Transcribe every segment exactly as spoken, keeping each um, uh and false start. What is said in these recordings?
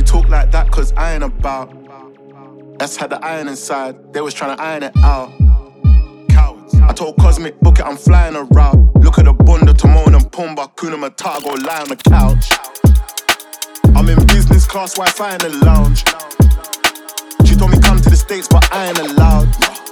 talk like that cause I ain't about. That's had the iron inside, they was trying to iron it out. Cowards. I told Cosmic, book it, I'm flying a route. Look at the Bunda, Timon and Pumbaa, Kuna Matata, go lie on the couch. I'm in business class, Wi-Fi in the lounge. She told me come to the States, but I ain't allowed.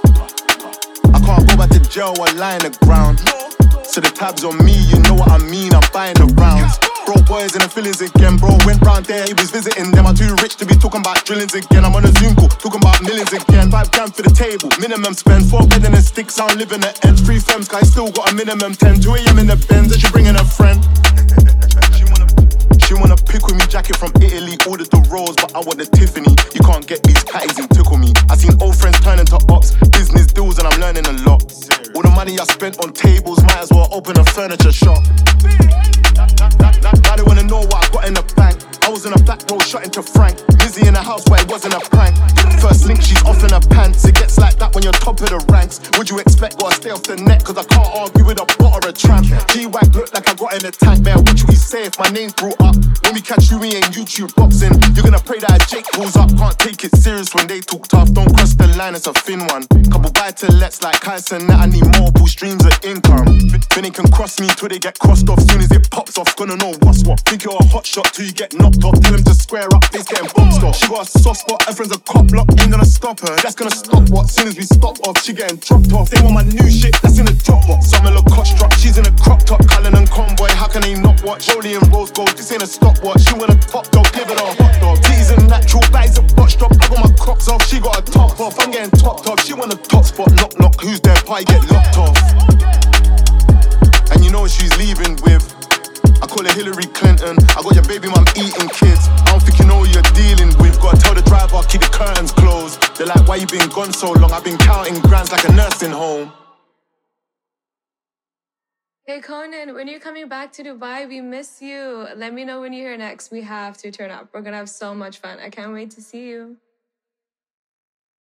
I can't go back to jail or lie in the ground. So the tabs on me, you know what I mean, I'm buying the rounds. Bro, boys in the feelings again, bro, went round there, he was visiting them. I'm too rich to be talking about drillings again. I'm on a Zoom call, talking about millions again. Five grand for the table, minimum spend. Four bed and a stick, sound living the edge. Three femmes, guy still got a minimum ten. two a.m. in the Benz, and she bringing a friend. She wanna, she wanna pick with me, jacket from Italy. Ordered the Rolls, but I want the Tiffany. You can't get these catties and tickle me. I seen old friends turn into ops, business deals, and I'm learning a lot. All the money I spent on tables, might as well open a furniture shop. Now they wanna know what I got in the bank. I was in a back row shot into Frank. Busy in the house but it wasn't a prank. First link, she's off in her pants. It gets like that when you're top of the ranks. Would you expect, gotta stay off the net, cause I can't argue with a bot or a tramp. G-Wag look like I got in the tank. Man, what we say if my name's brought up? When we catch you in YouTube boxing, you're gonna pray that Jake pulls up. Can't take it serious when they talk tough. Don't cross the line, it's a thin one. Couple buy-to-lets like Kyson, that I need multiple streams of income. Finny can cross me till they get crossed off. Soon as it pops off, gonna know what's what. Think you're a hot shot till you get knocked off. Tell him to square up, face getting boxed off. She got a soft spot, her friend's a cop block. Ain't gonna stop her, that's gonna stop what? Soon as we stop off, she getting dropped off. They want my new shit, that's in the drop box. Summer look cost drop, she's in a crop top. Cullen and Convoy, how can they not watch? Rollie and Rose Gold, this ain't a stopwatch. She want a top dog, give it a hot dog. Titties and natural bags of botched up. I got my crops off, she got a top off. I'm getting topped off, she want a top spot. Knock knock, who's there? Pie get locked off. And you know what she's leaving with. I call her Hillary Clinton. I got your baby mum eating kids. I don't think you know who you're dealing with. Gotta tell the driver, keep the curtains closed. They're like, why you been gone so long? I've been counting grands like a nursing home. Hey Conan, when you're coming back to Dubai, we miss you. Let me know when you're here next. We have to turn up. We're gonna have so much fun. I can't wait to see you.